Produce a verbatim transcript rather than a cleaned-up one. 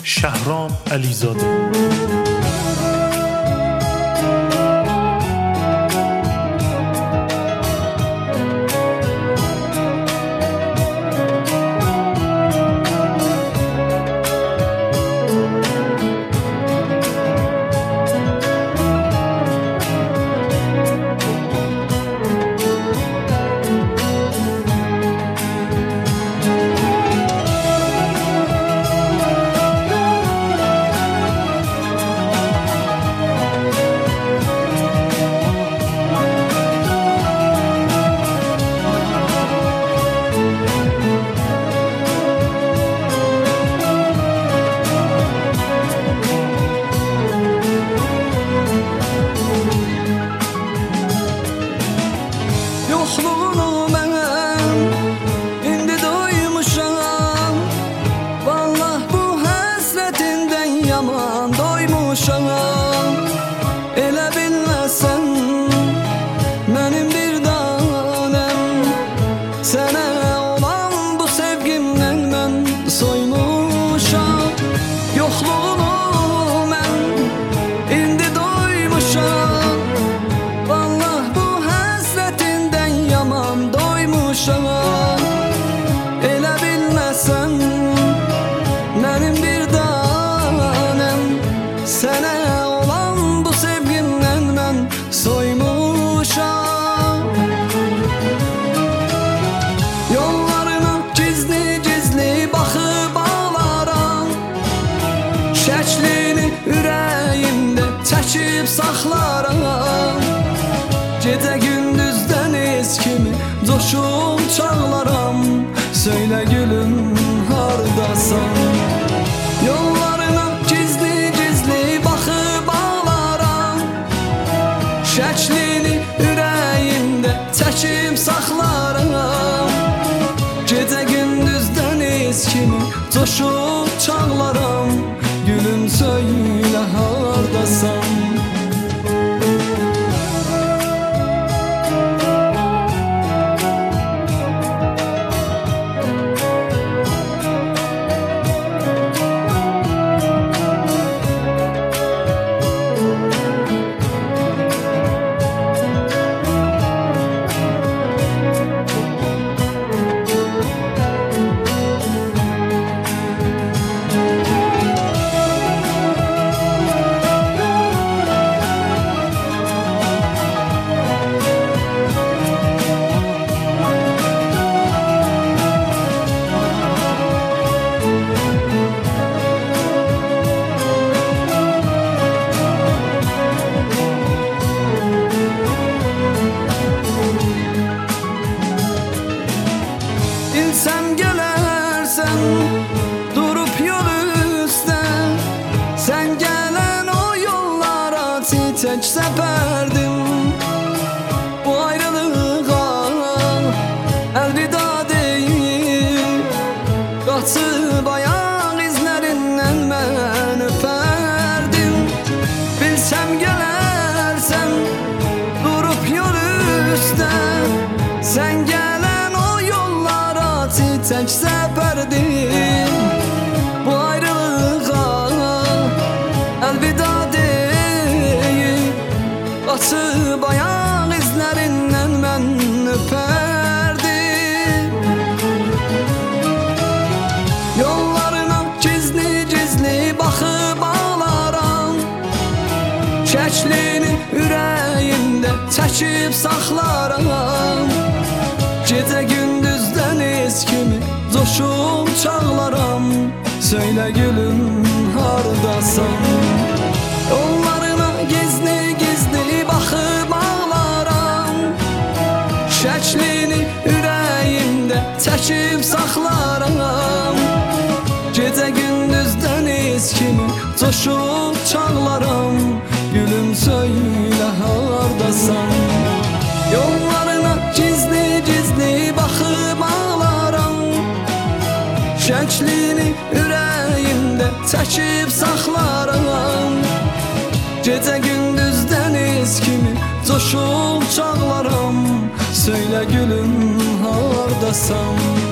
شهرام علیزاده. Yoxluğunu mən indi doymuşam, vallah bu həsrətindən yaman doymuşam. Elə bilməsən mənim bir danem, sənə olan bu sevgimdən mən soymuşam. Yoxluğunu mən indi doymuşam, vallah bu həsrətindən yaman doymuşam. Elə bilməsən mənim bir danem, sənə olan bu sevgimdən mən soymuşam. Yollarına gizli gizli baxıb ağlaram, şəklini ürəyimdə çəkib saxlaram. Gecə gündüz dəniz kimi coşub çağlaram, söylə gülüm hardasan. Yollarına gizli gizli baxıb ağlaram, şəklini ürəyimdə çəkib saxlaram. Gecə gündüz dəniz kimi coşub çağlaram, gülüm söylə hardasan. Sen gelersen durup yol üstte, sen gelen o yollara çiçek seperdim. Bu ayrılığa elvida değil, kaçıp ayak izlerinden ben öperdim. Bilsem gelersen durup yol üstte, sen gelen çiçek seperdim. Bu ayrılığa elvida değil, kaçıp ayak izlerinden ben öperdim. Yollarına gizli gizli baxıb ağlaram, şəklini ürəyimdə çəkib saxlaram. Gecə gündüz dəniz kimi coşub çağlaram, söylə gülüm hardasan. Yollarına gizli gizli baxıb ağlaram, şəklini ürəyimdə çəkib saxlaram. Gecə gündüz dəniz kimi coşub çağlaram, gülüm söylə hardasan. Yollarına gizli gizli baxıb ağlaram, şəklini ürəyimdə çəkib saxlaram. Gecə gündüz dəniz kimi coşub çağlaram, söylə gülüm hardasan.